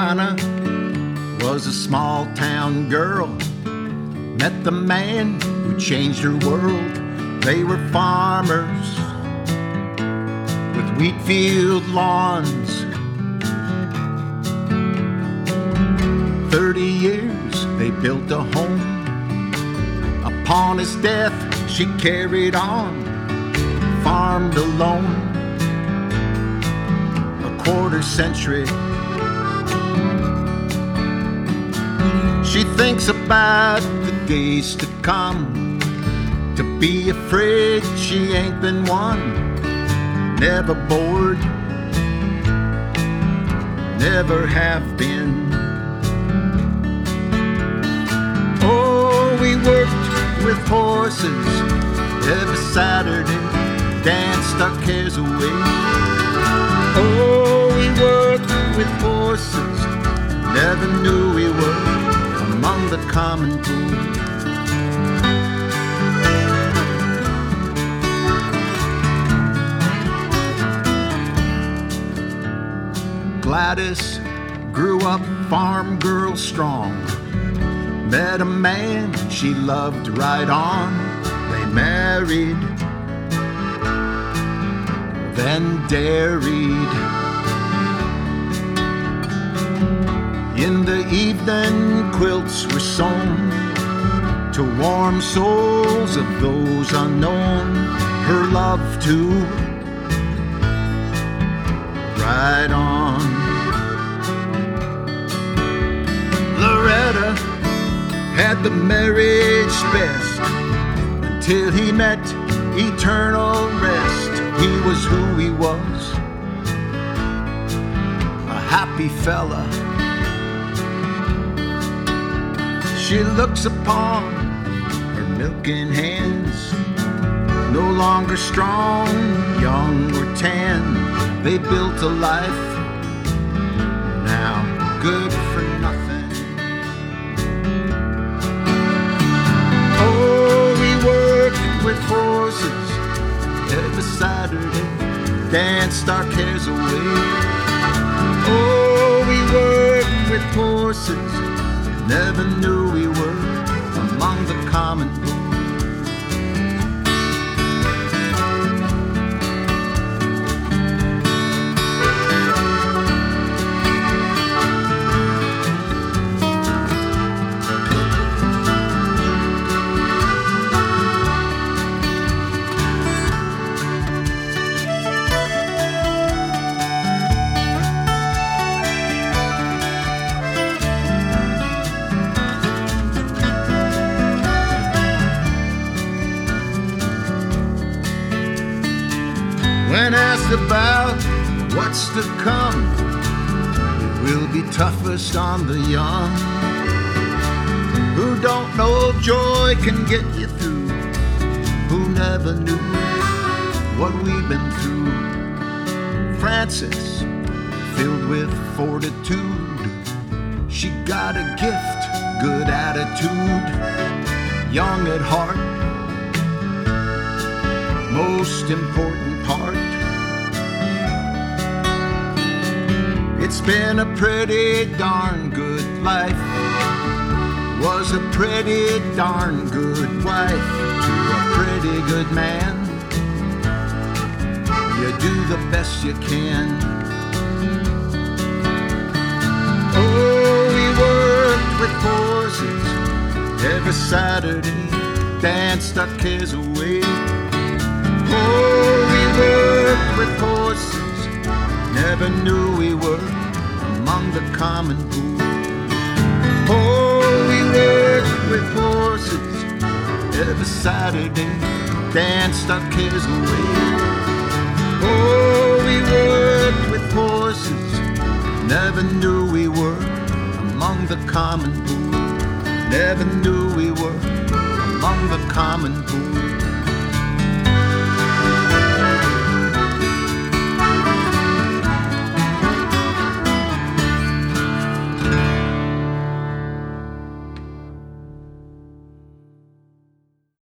Carolina was a small town girl. Met the man who changed her world. They were farmers with wheat field lawns. 30 years they built a home. Upon his death she carried on, farmed alone. A quarter century. She thinks about the days to come. To be afraid she ain't been one. Never bored, never have been. Oh, we worked with horses every Saturday, danced our cares away. Oh, we worked with horses, never knew we were among the common pool. Gladys grew up farm girl strong. Met a man she loved right on. They married, then dairied. In the evening quilts were sewn to warm souls of those unknown. Her love too, right on. Loretta had the marriage best until he met eternal rest. He was who he was, a happy fella. She looks upon her milking hands, no longer strong, young or tan. They built a life now good for nothing. Oh, we worked with horses every Saturday, danced our cares away. Oh, we worked with horses, never knew we were among the common pool. When asked about what's to come, it will be toughest on the young, who don't know joy can get you through, who never knew what we've been through. Frances, filled with fortitude, she got a gift, good attitude, young at heart, most important part. It's been a pretty darn good life, was a pretty darn good wife to a pretty good man. You do the best you can. Oh, we worked with horses every Saturday, danced our cares away. Oh, we worked with horses, never knew we were among the common pool. Oh, we worked with horses every Saturday, danced our cares away. Oh, we worked with horses, never knew we were among the common pool. Never knew we were among the common pool.